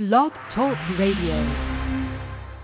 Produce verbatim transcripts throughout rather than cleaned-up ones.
Blog Talk Radio.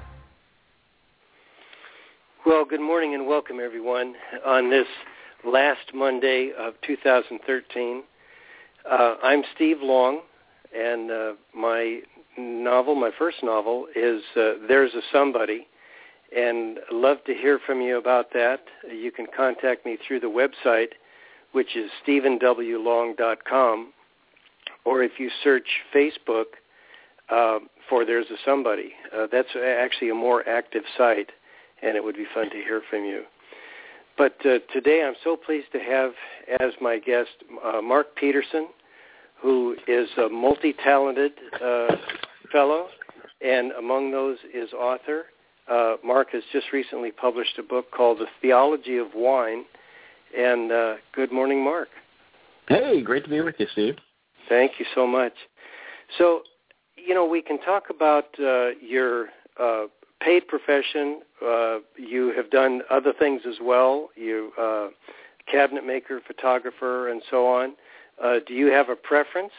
Well, good morning and welcome, everyone, on this last Monday of two thousand thirteen. Uh, I'm Steve Long, and uh, my novel, my first novel, is uh, There's a Somebody, and I'd love to hear from you about that. You can contact me through the website, which is stephen w long dot com, or if you search Facebook uh, for There's a Somebody. Uh, that's actually a more active site, and it would be fun to hear from you. But uh, today I'm so pleased to have as my guest uh, Mark Peterson, who is a multi-talented uh, fellow, and among those is author. Uh, Mark has just recently published a book called The Theology of Wine. And uh, good morning, Mark. Hey, great to be with you, Steve. Thank you so much. So, you know, we can talk about uh, your uh, paid profession. Uh, you have done other things as well. You uh, cabinet maker, photographer, and so on. Uh, do you have a preference?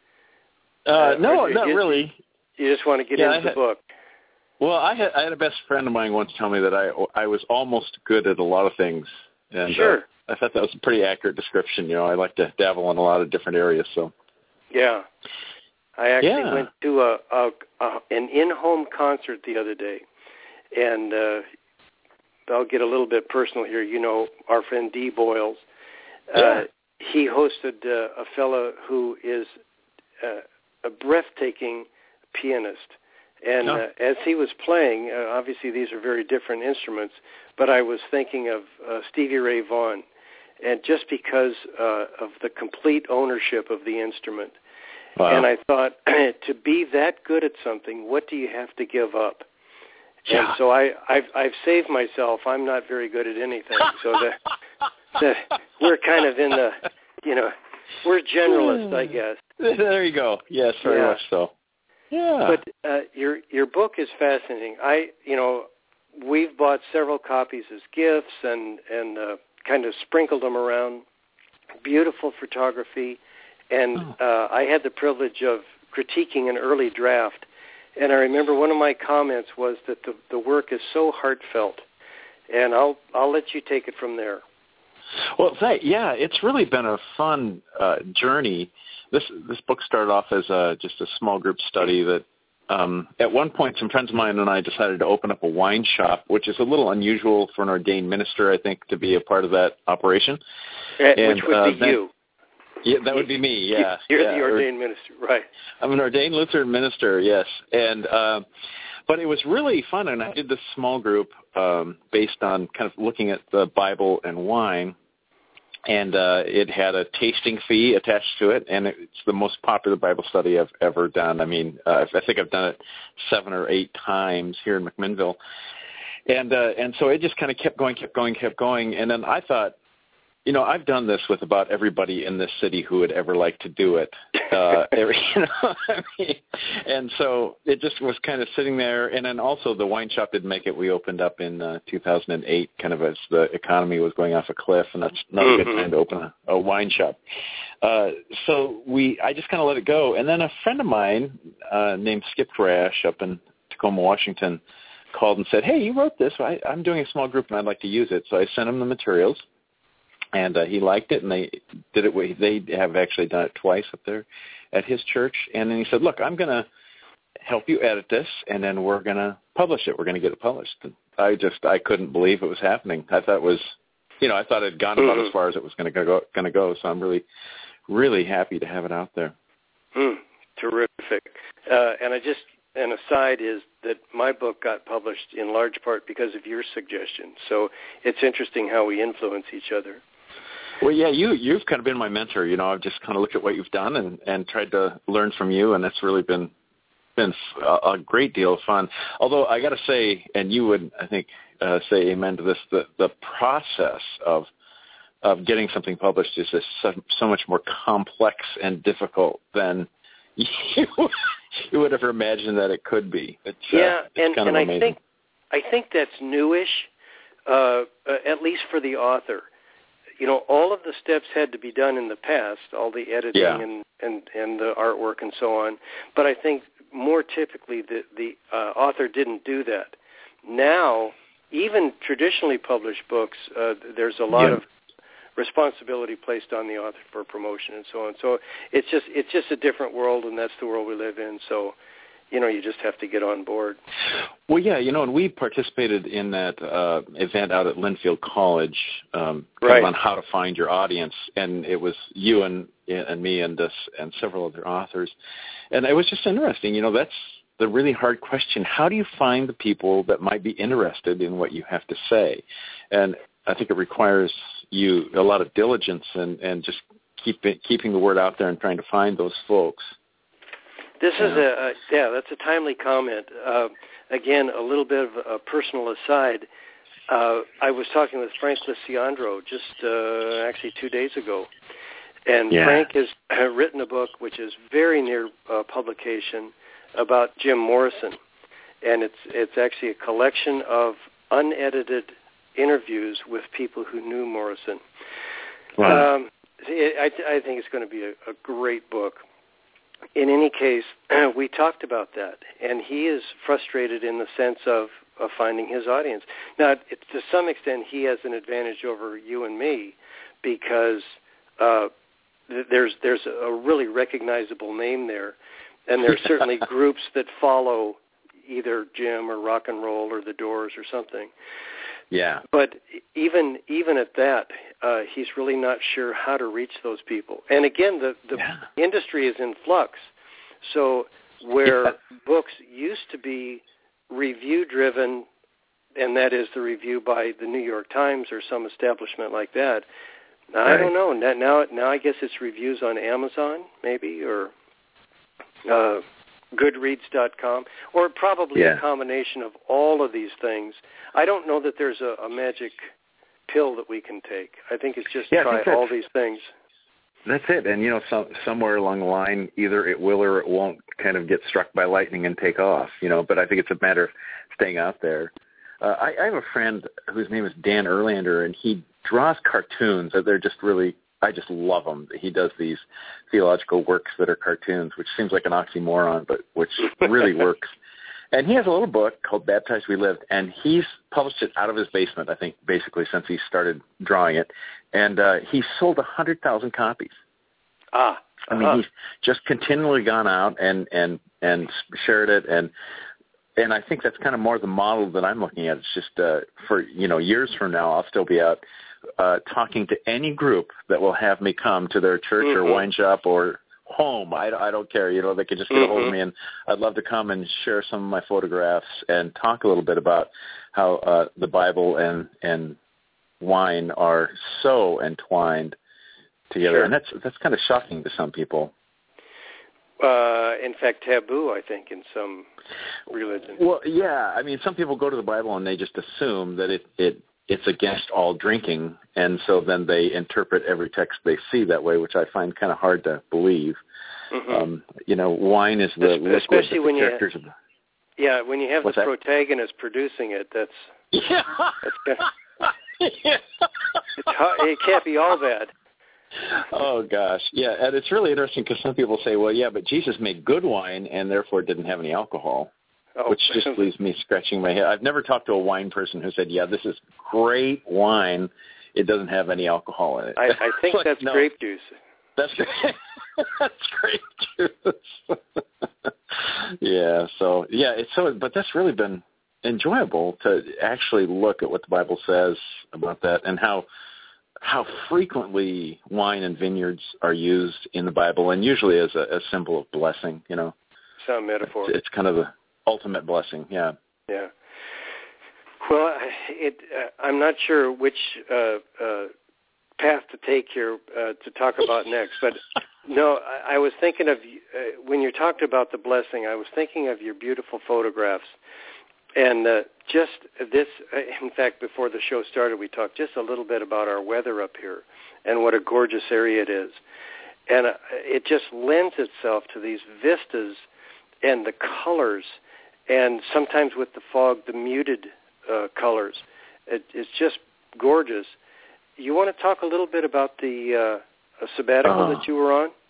Uh, uh, no, not you, really. You just want to get yeah, into had, the book. Well, I had, I had a best friend of mine once tell me that I, I was almost good at a lot of things. And, sure. Uh, I thought that was a pretty accurate description. You know, I like to dabble in a lot of different areas. So. Yeah. I actually yeah. went to a, a, a an in-home concert the other day, and uh, I'll get a little bit personal here. You know, our friend Dee Boyles, uh, yeah. he hosted uh, a fellow who is uh, a breathtaking pianist. And oh. uh, as he was playing, uh, obviously these are very different instruments, but I was thinking of uh, Stevie Ray Vaughan, and just because uh, of the complete ownership of the instrument. Wow. And I thought, to be that good at something, what do you have to give up? Yeah. And so I, I've, I've saved myself. I'm not very good at anything. So that, that we're kind of in the, you know, we're generalists, I guess. There you go. Yes, very yeah. much so. Yeah. But uh, your your book is fascinating. I, you know, we've bought several copies as gifts and, and uh, kind of sprinkled them around. Beautiful photography. And oh. uh, I had the privilege of critiquing an early draft. And I remember one of my comments was that the, the work is so heartfelt. And I'll I'll let you take it from there. Well, thank, yeah, it's really been a fun uh, journey. This this book started off as a, just a small group study that um, at one point some friends of mine and I decided to open up a wine shop, which is a little unusual for an ordained minister, I think, to be a part of that operation. And, and, which would uh, be then, you. Yeah, that would be me, yeah. You're yeah, the ordained minister, right. I'm an ordained Lutheran minister, yes. And uh, but it was really fun, and I did this small group um, based on kind of looking at the Bible and wine. And uh, it had a tasting fee attached to it, and it's the most popular Bible study I've ever done. I mean, uh, I think I've done it seven or eight times here in McMinnville. And uh, and so it just kind of kept going, kept going, kept going. And then I thought, you know, I've done this with about everybody in this city who would ever like to do it. Uh, every, you know, I mean, and so it just was kind of sitting there. And then also the wine shop didn't make it. We opened up in uh, two thousand eight, kind of as the economy was going off a cliff, and that's not a good time to open a, a wine shop. Uh, so we, I just kind of let it go. And then a friend of mine uh, named Skip Rash up in Tacoma, Washington, called and said, "Hey, you wrote this. I, I'm doing a small group, and I'd like to use it." So I sent him the materials. And uh, he liked it, and they did it. They have actually done it twice up there at his church. And then he said, "Look, I'm going to help you edit this, and then we're going to publish it. We're going to get it published." And I just I couldn't believe it was happening. I thought it was, you know, I thought it had gone about as far as it was going to go. Going to go. So I'm really, really happy to have it out there. Mm, terrific. Uh, and I just an aside is that my book got published in large part because of your suggestion. So it's interesting how we influence each other. Well, yeah, you, you've kind of been my mentor. You know, I've just kind of looked at what you've done and, and tried to learn from you, and it's really been been a, a great deal of fun. Although I got to say, and you would, I think, uh, say amen to this, the, the process of of getting something published is just so, so much more complex and difficult than you, you would ever imagined that it could be. It's, yeah, uh, it's and, kind and of I amazing. think I think that's newish, uh, uh, at least for the author. You know, all of the steps had to be done in the past, all the editing yeah. and, and, and the artwork and so on. But I think more typically the, the uh, author didn't do that. Now, even traditionally published books, uh, there's a lot yeah. of responsibility placed on the author for promotion and so on. So it's just it's just a different world, and that's the world we live in. So, you know, you just have to get on board. Well, yeah, you know, and we participated in that uh, event out at Linfield College um, right. on how to find your audience, and it was you and and me and us and several other authors, and it was just interesting. You know, that's the really hard question. How do you find the people that might be interested in what you have to say? And I think it requires you a lot of diligence and, and just keep it, keeping the word out there and trying to find those folks. This yeah. is a, a yeah, that's a timely comment. Uh, again, a little bit of a personal aside. Uh, I was talking with Frank Lisiandro just uh, actually two days ago, and yeah. Frank has uh, written a book which is very near uh, publication about Jim Morrison, and it's it's actually a collection of unedited interviews with people who knew Morrison. Wow. Um, it, I, I think it's going to be a, a great book. In any case, we talked about that, and he is frustrated in the sense of, of finding his audience. Now, it, to some extent, he has an advantage over you and me because uh, th- there's there's a really recognizable name there, and there are certainly groups that follow either Jim or rock and roll or the Doors or something. Yeah. But even even at that, uh, he's really not sure how to reach those people. And again, the, the yeah. industry is in flux. So where yeah. books used to be review-driven, and that is the review by the New York Times or some establishment like that, I right. don't know. Now, now I guess it's reviews on Amazon, maybe, or uh, Goodreads dot com, or probably yeah. a combination of all of these things. I don't know that there's a, a magic pill that we can take. I think it's just yeah, try all these things. That's it. And, you know, some, somewhere along the line, either it will or it won't kind of get struck by lightning and take off, you know, but I think it's a matter of staying out there. Uh, I, I have a friend whose name is Dan Erlander, and he draws cartoons. They're just really, I just love them. He does these theological works that are cartoons, which seems like an oxymoron, but which really works. And he has a little book called Baptized We Lived, and he's published it out of his basement, I think, basically since he started drawing it. And uh, he's sold one hundred thousand copies. Ah. Uh-huh. I mean, he's just continually gone out and, and, and shared it. And and I think that's kind of more the model that I'm looking at. It's just uh, for, you know, years from now, I'll still be out uh, talking to any group that will have me come to their church mm-hmm. or wine shop or home. I, I don't care. You know, they could just get mm-hmm. a hold of me, and I'd love to come and share some of my photographs and talk a little bit about how uh, the Bible and and wine are so entwined together. Sure. And that's that's kind of shocking to some people. Uh, in fact, taboo, I think, in some religions. Well, yeah. I mean, some people go to the Bible and they just assume that it, it it's against all drinking, and so then they interpret every text they see that way, which I find kind of hard to believe. Mm-hmm. Um, you know, wine is the liquid Especially that when the you characters have, of the... Yeah, when you have What's the that? protagonist producing it, that's... Yeah. That's kind of, yeah. it's hard, it can't be all bad. Oh, gosh. Yeah, and it's really interesting because some people say, well, yeah, but Jesus made good wine and therefore didn't have any alcohol. Oh. Which just leaves me scratching my head. I've never talked to a wine person who said, yeah, this is great wine. It doesn't have any alcohol in it. I, I think like, that's no, grape juice. That's, that's grape juice. yeah, so, yeah, it's so, but that's really been enjoyable to actually look at what the Bible says about that and how how frequently wine and vineyards are used in the Bible, and usually as a, a symbol of blessing, you know. Some metaphor. It's, it's kind of the ultimate blessing, yeah. Yeah. Well, it, uh, I'm not sure which uh, uh, path to take here uh, to talk about next, but no, I, I was thinking of, uh, when you talked about the blessing, I was thinking of your beautiful photographs. And uh, just this, uh, in fact, before the show started, we talked just a little bit about our weather up here and what a gorgeous area it is. And uh, it just lends itself to these vistas and the colors, and sometimes with the fog, the muted uh, colors. It, it's just gorgeous. You want to talk a little bit about the uh, sabbatical oh. that you were on?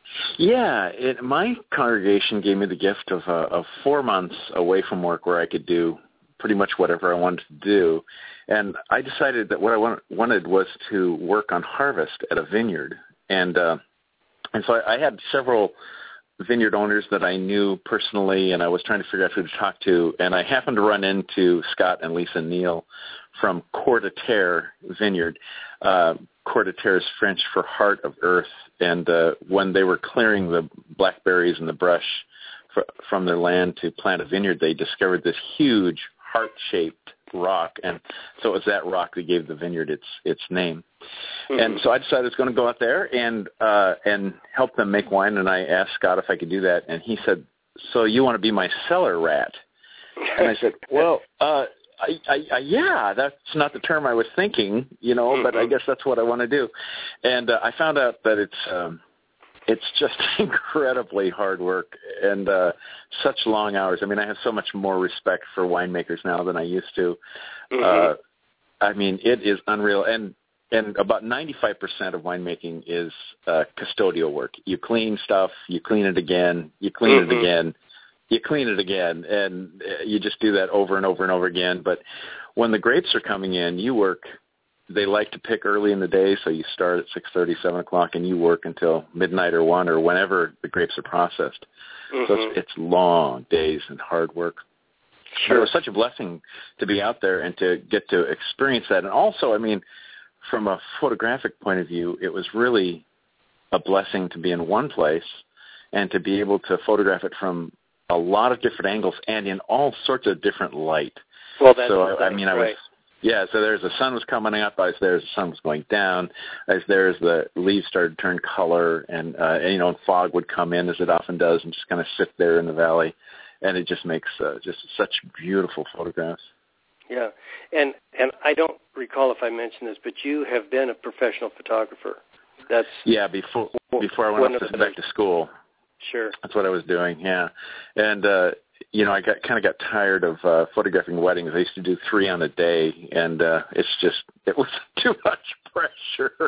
Yeah, it, my congregation gave me the gift of, uh, of four months away from work where I could do pretty much whatever I wanted to do. And I decided that what I want, wanted was to work on harvest at a vineyard. And uh, and so I, I had several vineyard owners that I knew personally, and I was trying to figure out who to talk to. And I happened to run into Scott and Lisa Neal from Coeur de Terre Vineyard. Uh, Coeur de Terre is French for heart of earth. And uh, when they were clearing the blackberries and the brush fr- from their land to plant a vineyard, they discovered this huge heart-shaped rock. And so it was that rock that gave the vineyard its its name. Mm-hmm. And so I decided I was going to go out there and uh, and help them make wine. And I asked Scott if I could do that. And he said, so you want to be my cellar rat? And I said, well, uh, I, I, I, yeah, that's not the term I was thinking, you know, mm-hmm. but I guess that's what I want to do. And uh, I found out that it's um, it's just incredibly hard work and uh, such long hours. I mean, I have so much more respect for winemakers now than I used to. Mm-hmm. Uh, I mean, it is unreal. And and about ninety-five percent of winemaking is uh, custodial work. You clean stuff, you clean it again, you clean mm-hmm. it again. You clean it again, and you just do that over and over and over again. But when the grapes are coming in, you work. They like to pick early in the day, so you start at six thirty, seven o'clock, and you work until midnight or one or whenever the grapes are processed. Mm-hmm. So it's, it's long days and hard work. Sure. But it was such a blessing to be out there and to get to experience that. And also, I mean, from a photographic point of view, it was really a blessing to be in one place and to be able to photograph it from a lot of different angles and in all sorts of different light. Well, that's so nice, I mean, I was right. yeah. So there's the sun was coming up. I was there as the sun was going down. I was there as the leaves started to turn color, and, uh, and you know, and fog would come in as it often does, and just kind of sit there in the valley, and it just makes uh, just such beautiful photographs. Yeah, and and I don't recall if I mentioned this, but you have been a professional photographer. That's yeah. Before before I went off to, back to school. Sure. That's what I was doing, yeah. And, uh, you know, I got kind of got tired of uh, photographing weddings. I used to do three on a day, and uh, it's just, it was too much pressure.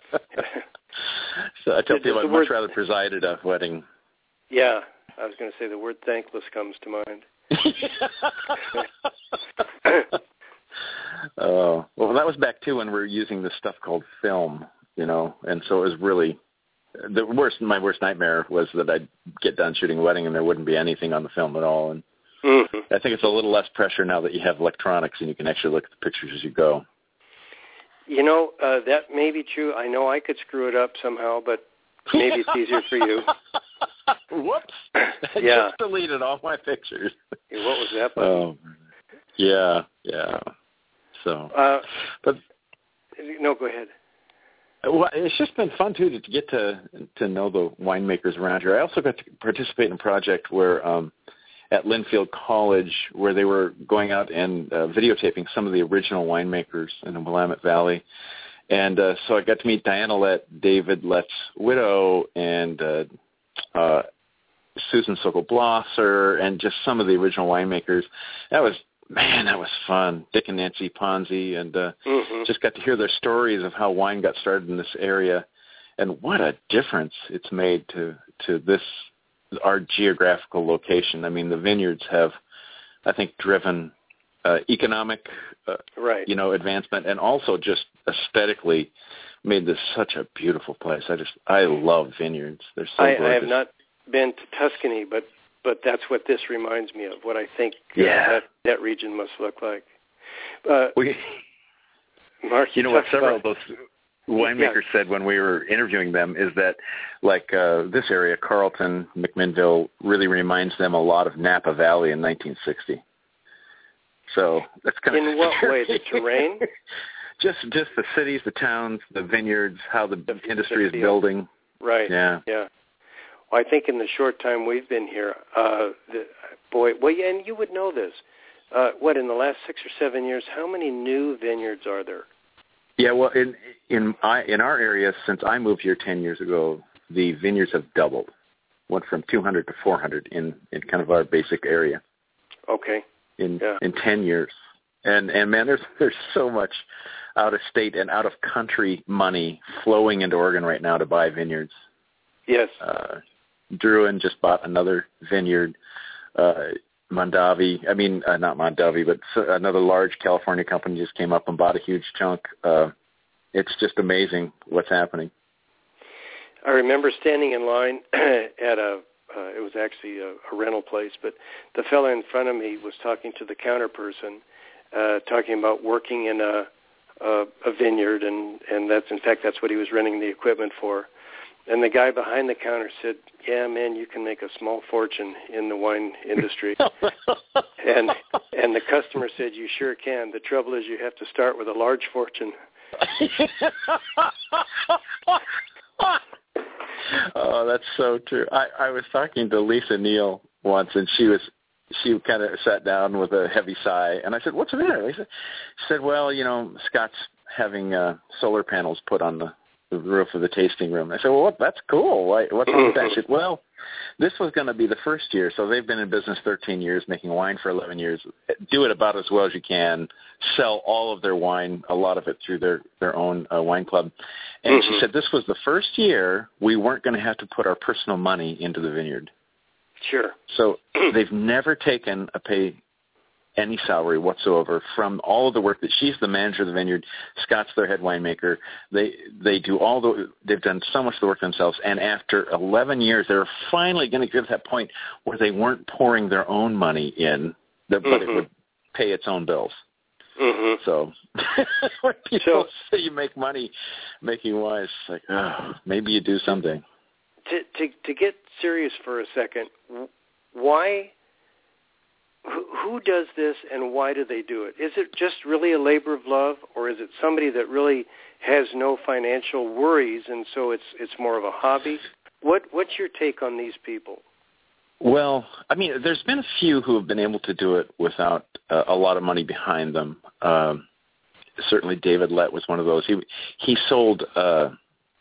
So I tell Did, people I'd much word, rather preside at a wedding. Yeah, I was going to say the word thankless comes to mind. Oh, well, that was back, too, when we were using this stuff called film, you know, and so it was really... The worst, my worst nightmare was that I'd get done shooting a wedding and there wouldn't be anything on the film at all. And mm-hmm. I think it's a little less pressure now that you have electronics and you can actually look at the pictures as you go. You know, uh, that may be true. I know I could screw it up somehow, but maybe it's easier for you. Whoops! Yeah. I just deleted all my pictures. Yeah, what was that button? Oh, yeah, yeah. So, uh, but no, go ahead. Well, it's just been fun, too, to get to to know the winemakers around here. I also got to participate in a project where um, at Linfield College where they were going out and uh, videotaping some of the original winemakers in the Willamette Valley. And uh, so I got to meet Diana Lett, David Lett's widow, and uh, uh, Susan Sokol-Blosser, and just some of the original winemakers. That was Man, that was fun. Dick and Nancy Ponzi, and uh, mm-hmm. just got to hear their stories of how wine got started in this area, and what a difference it's made to to this our geographical location. I mean, the vineyards have, I think, driven uh, economic, uh, right. you know, advancement, and also just aesthetically made this such a beautiful place. I just I love vineyards. They're so I, gorgeous. I have not been to Tuscany, but. But that's what this reminds me of, what I think uh, yeah. that, that region must look like. Uh, we, Mark, you know what several of those winemakers yeah. said when we were interviewing them is that, like, uh, this area, Carlton, McMinnville, really reminds them a lot of Napa Valley in nineteen sixty. So that's kind of In what way? The terrain? just just the cities, the towns, the vineyards, how the, the industry the is building. Right. Yeah. Yeah. Well, I think in the short time we've been here, uh, the, boy, well, yeah, and you would know this. Uh, what, in the last six or seven years, how many new vineyards are there? Yeah, well, in in I, in our area, since I moved here ten years ago, the vineyards have doubled. Went from two hundred to four hundred in, in kind of our basic area. Okay. In yeah. in ten years, and and man, there's there's so much out of state and out of country money flowing into Oregon right now to buy vineyards. Yes. Uh, Druin just bought another vineyard. Uh, Mondavi, I mean, uh, not Mondavi, but another large California company just came up and bought a huge chunk. Uh, it's just amazing what's happening. I remember standing in line at a, uh, it was actually a, a rental place, but the fellow in front of me was talking to the counter person, uh, talking about working in a, a, a vineyard, and, and that's, in fact, that's what he was renting the equipment for. And the guy behind the counter said, yeah, man, you can make a small fortune in the wine industry. and and the customer said, you sure can. The trouble is you have to start with a large fortune. Oh, that's so true. I, I was talking to Lisa Neal once, and she was she kind of sat down with a heavy sigh. And I said, what's the matter, Lisa? She said, well, you know, Scott's having uh, solar panels put on the the roof of the tasting room. I said, well, what, that's cool. Why, what's wrong with that? She said, well, this was going to be the first year. So they've been in business thirteen years, making wine for eleven years. Do it about as well as you can. Sell all of their wine, a lot of it through their, their own uh, wine club. And mm-hmm. she said, this was the first year we weren't going to have to put our personal money into the vineyard. Sure. So they've never taken a pay any salary whatsoever from all of the work that she's the manager of the vineyard. Scott's their head winemaker. They they do all the they've done so much of the work themselves. And after eleven years, they're finally going to get to that point where they weren't pouring their own money in, but mm-hmm. it would pay its own bills. Mm-hmm. So when people so, say you make money making wine, it's like, oh, maybe you do something. To to to get serious for a second, why? Who does this, and why do they do it? Is it just really a labor of love, or is it somebody that really has no financial worries, and so it's it's more of a hobby? What What's your take on these people? Well, I mean, there's been a few who have been able to do it without uh, a lot of money behind them. Um, certainly, David Lett was one of those. He he sold uh,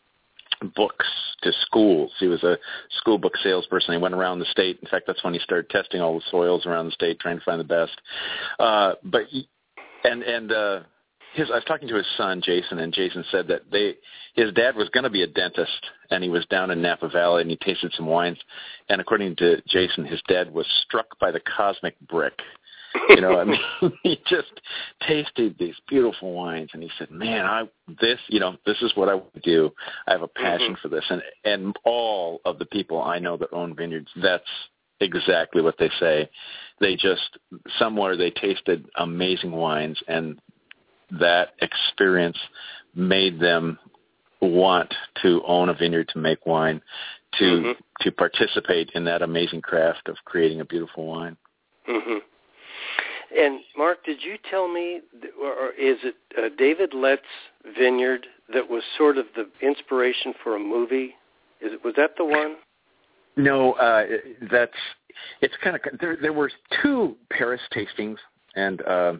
books to schools. He was a school book salesperson. He went around the state. In fact, that's when he started testing all the soils around the state, trying to find the best. Uh, but he, and and uh, his, I was talking to his son Jason, and Jason said that they his dad was going to be a dentist, and he was down in Napa Valley, and he tasted some wines. And according to Jason, his dad was struck by the cosmic brick. You know, I mean, he just tasted these beautiful wines, and he said, "Man, I this, you know, this is what I would do. I have a passion mm-hmm. for this." And and all of the people I know that own vineyards, that's exactly what they say. They just somewhere they tasted amazing wines, and that experience made them want to own a vineyard, to make wine, to mm-hmm. to participate in that amazing craft of creating a beautiful wine. Mm-hmm. And, Mark, did you tell me, or is it uh, David Lett's vineyard that was sort of the inspiration for a movie? Is it, was that the one? No, uh, that's, it's kind of, there, there were two Paris tastings, and uh,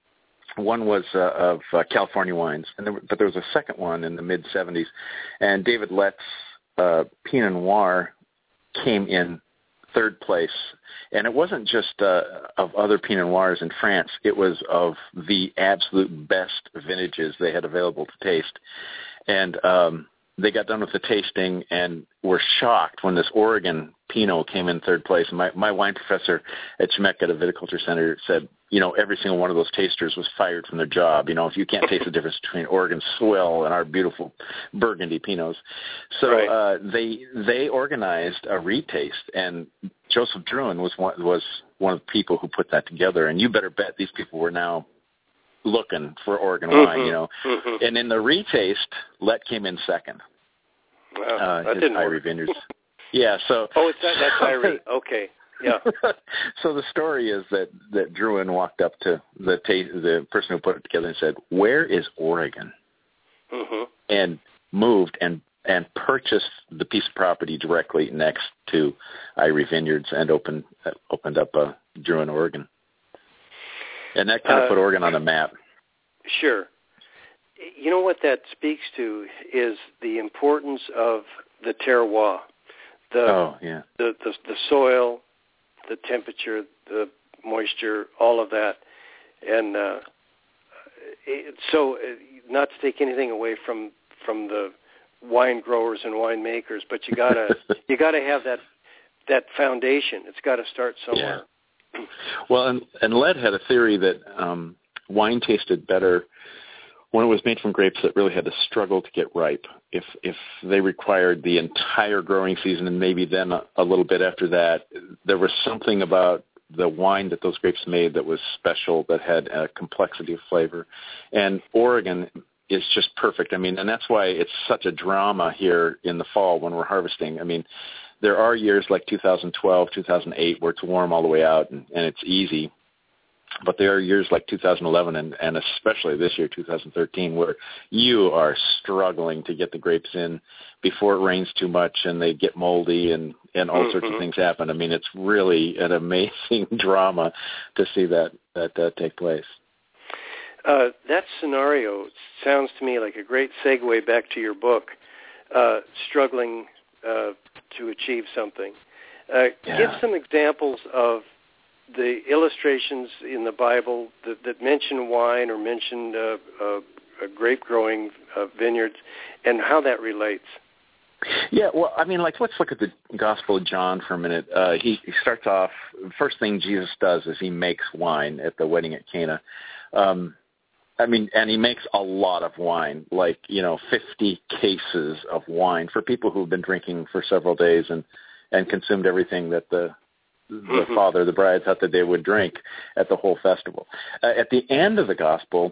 one was uh, of uh, California wines, and there, but there was a second one in the mid-seventies, and David Lett's uh, Pinot Noir came in third place, and it wasn't just uh, of other Pinot Noirs in France. It was of the absolute best vintages they had available to taste. And um, they got done with the tasting and were shocked when this Oregon Pinot came in third place. My, my wine professor at Chemeketa Viticulture Center said, you know, every single one of those tasters was fired from their job. You know, if you can't taste the difference between Oregon Swill and our beautiful Burgundy Pinots. So right. uh, they they organized a retaste, and Joseph Druin was one, was one of the people who put that together. And you better bet these people were now looking for Oregon mm-hmm. wine, you know. Mm-hmm. And in the retaste, Lett came in second. Wow, uh, that his didn't Irie work. Vineyards. Yeah, so oh, it's that, that's Irie. Okay, yeah. So the story is that that Druin walked up to the ta- the person who put it together and said, "Where is Oregon?" Mm-hmm. And moved and and purchased the piece of property directly next to Irie Vineyards and opened uh, opened up uh, Druin, Oregon. And that kind of uh, put Oregon on the map. Sure. You know what that speaks to is the importance of the terroir. The, oh, yeah. The, the the soil, the temperature, the moisture, all of that. And uh, it, so uh, not to take anything away from, from the wine growers and winemakers, but you gotta you gotta have that that foundation. It's got to start somewhere. Yeah. Well, and, and Led had a theory that um, wine tasted better when it was made from grapes that really had to struggle to get ripe. If if they required the entire growing season and maybe then a, a little bit after that, there was something about the wine that those grapes made that was special, that had a complexity of flavor. And Oregon is just perfect. I mean, and that's why it's such a drama here in the fall when we're harvesting. I mean, there are years like two thousand twelve, two thousand eight where it's warm all the way out and, and it's easy. But there are years like two thousand eleven and, and especially this year, two thousand thirteen, where you are struggling to get the grapes in before it rains too much and they get moldy and, and all mm-hmm. sorts of things happen. I mean, it's really an amazing drama to see that, that uh, take place. Uh, that scenario sounds to me like a great segue back to your book, uh, Struggling uh, to Achieve Something. Uh, yeah. Give some examples of the illustrations in the Bible that, that mention wine or mention uh, uh, grape-growing uh, vineyards and how that relates. Yeah, well, I mean, like, let's look at the Gospel of John for a minute. Uh, he, he starts off, first thing Jesus does is he makes wine at the wedding at Cana. Um, I mean, and he makes a lot of wine, like, you know, fifty cases of wine for people who've been drinking for several days and, and consumed everything that the the mm-hmm. father, the bride, thought that they would drink at the whole festival. Uh, at the end of the gospel,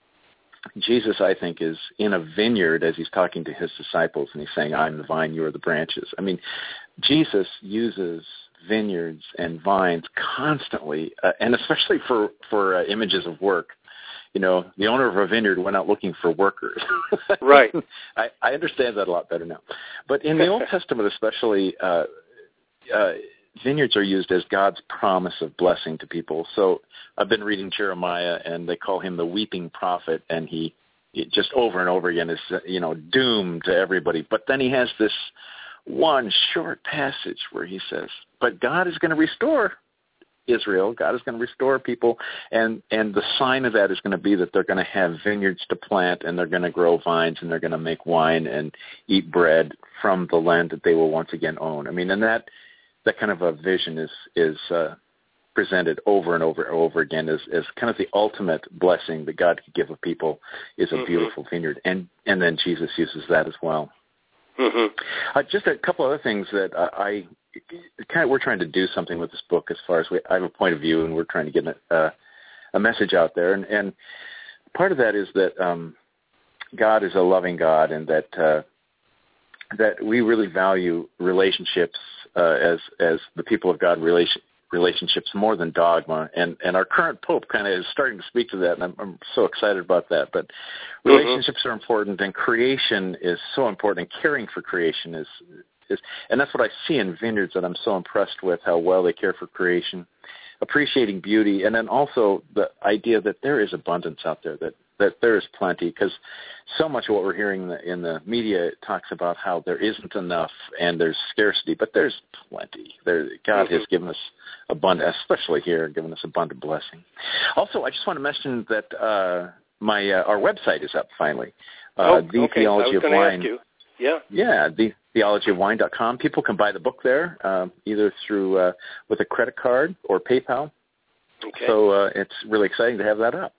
Jesus, I think, is in a vineyard as he's talking to his disciples, and he's saying, I'm the vine, you are the branches. I mean, Jesus uses vineyards and vines constantly, uh, and especially for, for uh, images of work. You know, the owner of a vineyard went out looking for workers. Right. I, I understand that a lot better now. But in the Old Testament especially, uh, uh, vineyards are used as God's promise of blessing to people. So I've been reading Jeremiah, and they call him the weeping prophet, and he it just over and over again is, you know, doomed to everybody. But then he has this one short passage where he says, but God is going to restore Israel. God is going to restore people, and, and the sign of that is going to be that they're going to have vineyards to plant, and they're going to grow vines, and they're going to make wine and eat bread from the land that they will once again own. I mean, and that that kind of a vision is is uh, presented over and over and over again as, as kind of the ultimate blessing that God could give a people is a mm-hmm. beautiful vineyard, and and then Jesus uses that as well. Mm-hmm. Uh, just a couple other things that uh, I kind of we're trying to do something with this book as far as we, I have a point of view, and we're trying to get a, uh, a message out there, and, and part of that is that um, God is a loving God, and that uh, that we really value relationships uh, as as the people of God, relation, relationships more than dogma. And, and our current Pope kind of is starting to speak to that, and I'm, I'm so excited about that. But relationships mm-hmm. are important, and creation is so important, and caring for creation is, is – and that's what I see in vineyards that I'm so impressed with, how well they care for creation, appreciating beauty, and then also the idea that there is abundance out there, that that there is plenty, because so much of what we're hearing in the, in the media talks about how there isn't enough and there's scarcity, but there's plenty. There, God mm-hmm. has given us abundant, especially here, given us abundant blessing. Also, I just want to mention that uh, my uh, our website is up finally. Uh, oh, the okay. Theology I was of Wine. Ask you. Yeah. Yeah, the theology of wine dot com. People can buy the book there, uh, either through uh, with a credit card or PayPal. Okay. So uh, it's really exciting to have that up.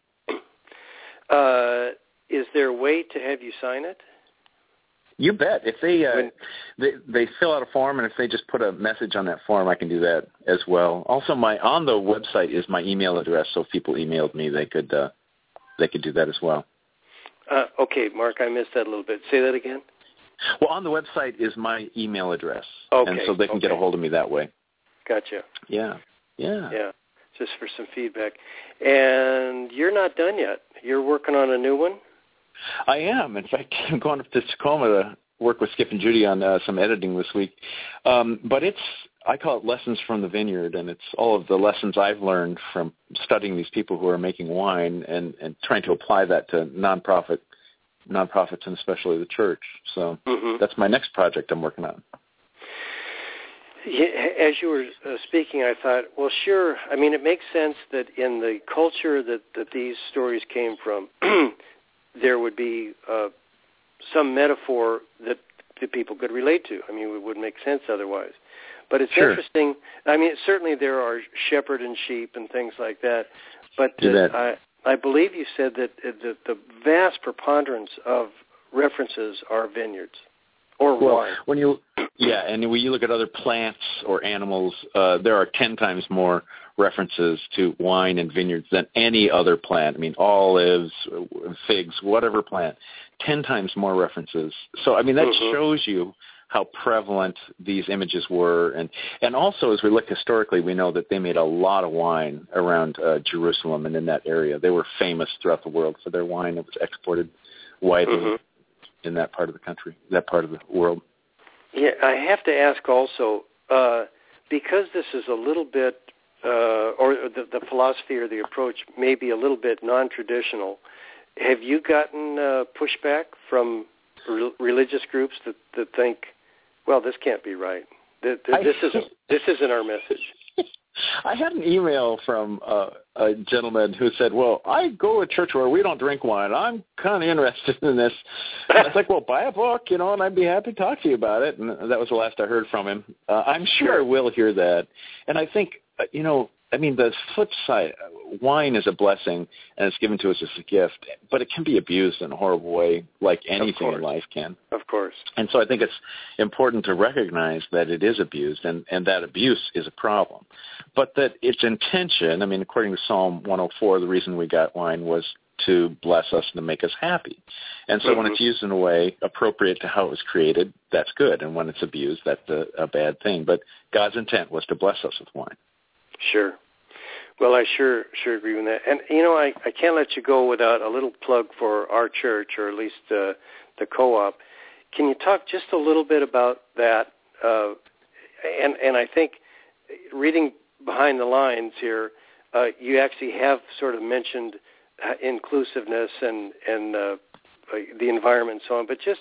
Uh, is there a way to have you sign it? You bet. If they, uh, when, they they fill out a form, and if they just put a message on that form, I can do that as well. Also, my on the website is my email address, so if people emailed me, they could uh, they could do that as well. Uh, okay, Mark, I missed that a little bit. Say that again. Well, on the website is my email address, okay, and so they can okay. get a hold of me that way. Gotcha. Yeah, yeah, yeah. Just for some feedback. And you're not done yet. You're working on a new one? I am. In fact, I'm going up to Tacoma to work with Skip and Judy on uh, some editing this week. Um, but it's, I call it Lessons from the Vineyard, and it's all of the lessons I've learned from studying these people who are making wine and, and trying to apply that to nonprofit, nonprofits and especially the church. So mm-hmm. that's my next project I'm working on. As you were uh, speaking, I thought, well, sure. I mean, it makes sense that in the culture that, that these stories came from, there would be uh, some metaphor that, that people could relate to. I mean, it wouldn't make sense otherwise. But it's sure. interesting. I mean, certainly there are shepherd and sheep and things like that. But uh, I, I believe you said that uh, the, the vast preponderance of references are vineyards or well, wine. When you, yeah, and when you look at other plants or animals, uh, there are ten times more references to wine and vineyards than any other plant. I mean, olives, figs, whatever plant, ten times more references. So, I mean, that mm-hmm. shows you how prevalent these images were. And, and also, as we look historically, we know that they made a lot of wine around uh, Jerusalem and in that area. They were famous throughout the world for their wine that was exported widely mm-hmm. in that part of the country, that part of the world. Yeah, I have to ask also, uh, because this is a little bit Uh, or the, the philosophy or the approach may be a little bit non-traditional. Have you gotten uh, pushback from re- religious groups that, that think, well, this can't be right. This, this, I, isn't, this isn't our message. I had an email from uh, a gentleman who said, well, I go to a church where we don't drink wine. I'm kind of interested in this. And I was like, well, buy a book, you know, and I'd be happy to talk to you about it. And that was the last I heard from him. Uh, I'm sure I will hear that. And I think, you know, I mean, the flip side, wine is a blessing, and it's given to us as a gift, but it can be abused in a horrible way, like anything in life can. Of course. And so I think it's important to recognize that it is abused, and, and that abuse is a problem. But that its intention, I mean, according to Psalm one oh four, the reason we got wine was to bless us and to make us happy. And so mm-hmm. when it's used in a way appropriate to how it was created, that's good. And when it's abused, that's a, a bad thing. But God's intent was to bless us with wine. Sure. Well, I sure sure agree with that. And, you know, I, I can't let you go without a little plug for our church, or at least uh, the co-op. Can you talk just a little bit about that? Uh, and, and I think reading behind the lines here, uh, you actually have sort of mentioned uh, inclusiveness and, and uh, the environment and so on, but just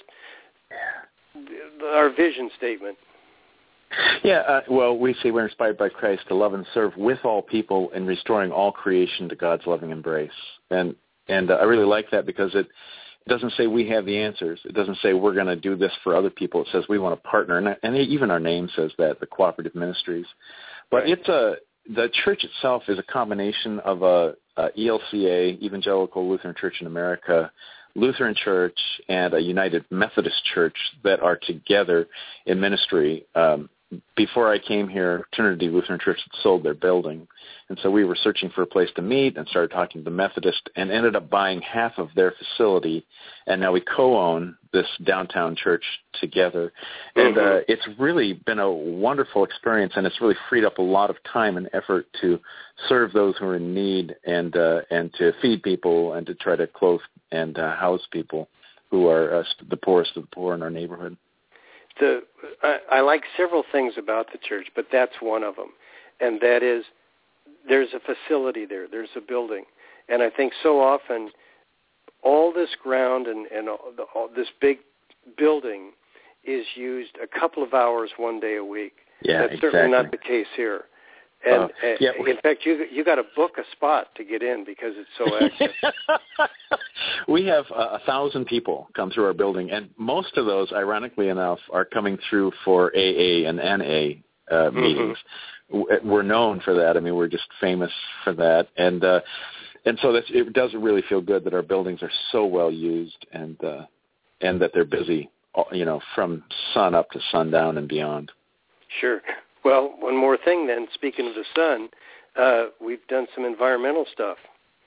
our vision statement. Yeah, uh, well, we say we're inspired by Christ to love and serve with all people in restoring all creation to God's loving embrace. And and uh, I really like that because it doesn't say we have the answers. It doesn't say we're going to do this for other people. It says we want to partner. And, and even our name says that, the Cooperative Ministries. But right. it's a the church itself is a combination of a, a E L C A, Evangelical Lutheran Church in America, Lutheran Church, and a United Methodist Church that are together in ministry. Um, before I came here, Trinity Lutheran Church had sold their building, and so we were searching for a place to meet and started talking to the Methodist and ended up buying half of their facility, and now we co-own this downtown church together. And uh, it's really been a wonderful experience, and it's really freed up a lot of time and effort to serve those who are in need and uh, and to feed people and to try to clothe and uh, house people who are uh, the poorest of the poor in our neighborhood. The, I, I like several things about the church, but that's one of them, and that is there's a facility there. There's a building, and I think so often all this ground and, and all, the, all this big building is used a couple of hours one day a week. Yeah, That's exactly. certainly not the case here. And uh, yeah. uh, in fact, you you got to book a spot to get in because it's so active. We have uh, a thousand people come through our building, and most of those, ironically enough, are coming through for A A and N A uh, mm-hmm. meetings. We're known for that. I mean, we're just famous for that, and uh, and so that's, it does really feel good that our buildings are so well used, and uh, and that they're busy, you know, from sun up to sundown and beyond. Sure. Well, one more thing then, speaking of the sun, uh, we've done some environmental stuff.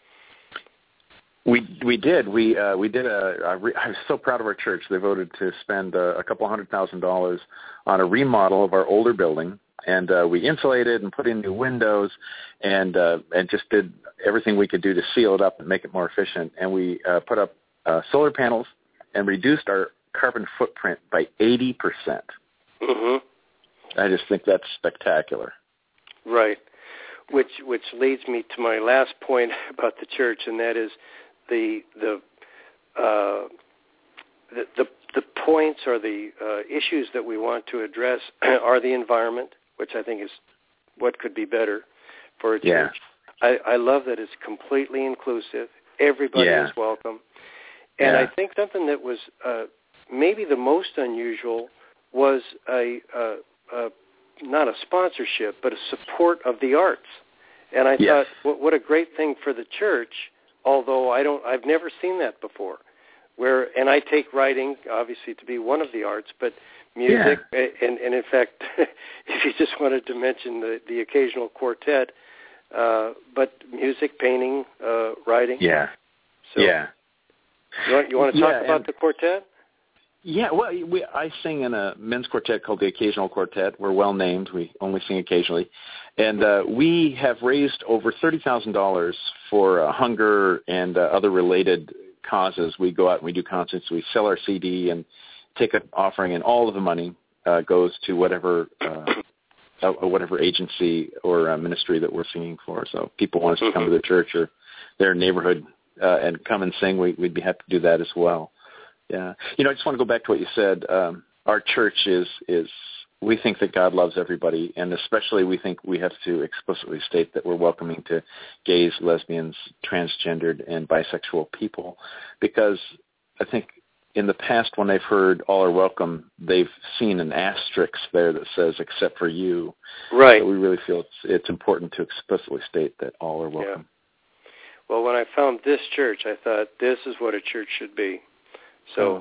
We we did. We uh, we did a, a re- I was so proud of our church. They voted to spend uh, a couple hundred thousand dollars on a remodel of our older building, and uh, we insulated and put in new windows and uh, and just did everything we could do to seal it up and make it more efficient. And we uh, put up uh, solar panels and reduced our carbon footprint by eighty percent. Mm-hmm. I just think that's spectacular. Right, which which leads me to my last point about the church, and that is the the uh, the, the the points or the uh, issues that we want to address are the environment, which I think is what could be better for a church. Yeah. I, I love that it's completely inclusive. Everybody yeah. is welcome, and yeah. I think something that was uh, maybe the most unusual was a, a, a not a sponsorship, but a support of the arts. And I yes. thought, what, what a great thing for the church. Although I don't, I've never seen that before. Where, and I take writing obviously to be one of the arts, but music, yeah. and, and in fact, if you just wanted to mention the, the occasional quartet, uh, but music, painting, uh, writing. Yeah. So, yeah. You want, you want to talk yeah, about the quartet? Yeah, well, we, I sing in a men's quartet called the Occasional Quartet. We're well named. We only sing occasionally. And uh, we have raised over thirty thousand dollars for uh, hunger and uh, other related causes. We go out and we do concerts. We sell our C D and ticket offering, and all of the money uh, goes to whatever uh, uh, whatever agency or uh, ministry that we're singing for. So people want us to come to their church or their neighborhood uh, and come and sing. We, we'd be happy to do that as well. Yeah. You know, I just want to go back to what you said. Um, our church is, is, we think that God loves everybody, and especially we think we have to explicitly state that we're welcoming to gays, lesbians, transgendered, and bisexual people, because I think in the past when they've heard all are welcome, they've seen an asterisk there that says except for you. Right. So we really feel it's, it's important to explicitly state that all are welcome. Yeah. Well, when I found this church, I thought this is what a church should be. So,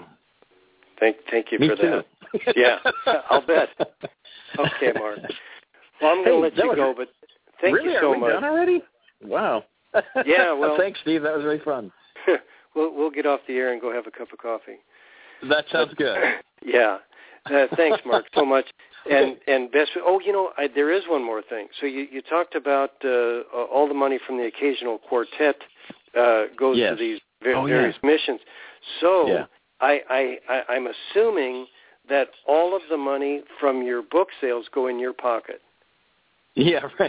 thank thank you Me for too. that. Yeah, I'll bet. Okay, Mark. Well, I'm going to hey, let you was, go, but thank really? you so Are we much. Done already? Wow. Yeah. Well, thanks, Steve. That was really fun. we'll we'll get off the air and go have a cup of coffee. That sounds but, good. Yeah. Uh, thanks, Mark, so much. And okay. and best. Oh, you know, I, there is one more thing. So you you talked about uh, all the money from the Occasional Quartet uh, goes yes. to these various oh, yeah. missions. So. Yeah. I, I, I, I'm assuming that all of the money from your book sales go in your pocket. Yeah, right.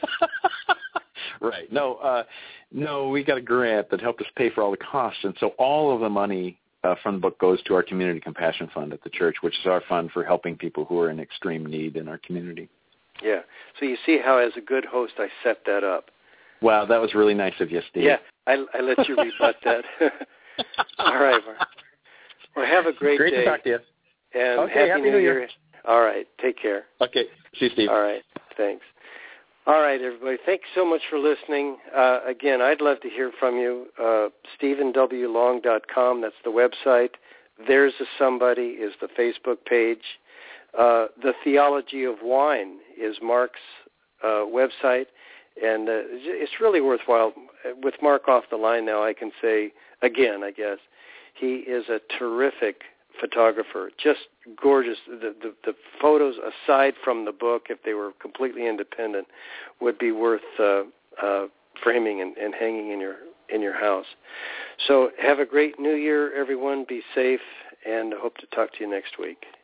right. No, uh, no, we got a grant that helped us pay for all the costs, and so all of the money uh, from the book goes to our Community Compassion Fund at the church, which is our fund for helping people who are in extreme need in our community. Yeah. So you see how, as a good host, I set that up. Wow, that was really nice of you, Steve. Yeah, I, I let you rebut that. All right, Mark. Well, have a great, great day. Great to talk to you. And okay, Happy, Happy New, New Year. Year. All right. Take care. Okay. See you, Steve. All right. Thanks. All right, everybody. Thanks so much for listening. Uh, again, I'd love to hear from you. Uh, Stephen W Long dot com, that's the website. There's a Somebody is the Facebook page. Uh, the Theology of Wine is Mark's uh, website. And uh, it's really worthwhile. With Mark off the line now, I can say, again, I guess, he is a terrific photographer, just gorgeous. The, the, the photos, aside from the book, if they were completely independent, would be worth uh, uh, framing and, and hanging in your in your house. So have a great New Year, everyone. Be safe, and I hope to talk to you next week.